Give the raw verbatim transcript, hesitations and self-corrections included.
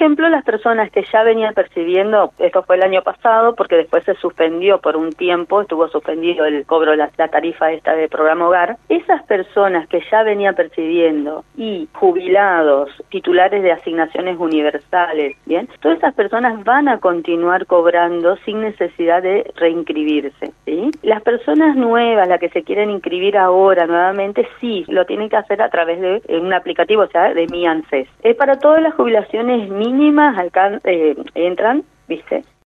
ejemplo, las personas que ya venían percibiendo, esto fue el año pasado, porque después se suspendió por un tiempo, estuvo suspendido el cobro, la, la tarifa esta de programa hogar, esas personas que ya venían percibiendo y jubilados, titulares de asignaciones universales, ¿bien? Todas esas personas van a continuar cobrando sin necesidad de reinscribirse, ¿sí? Las personas nuevas, las que se quieren inscribir ahora nuevamente, sí, lo tienen que hacer a través de eh, un aplicativo, o sea, de Mi ANSES. Es para todas las jubilaciones mínimas, alcan eh, entran, ¿viste?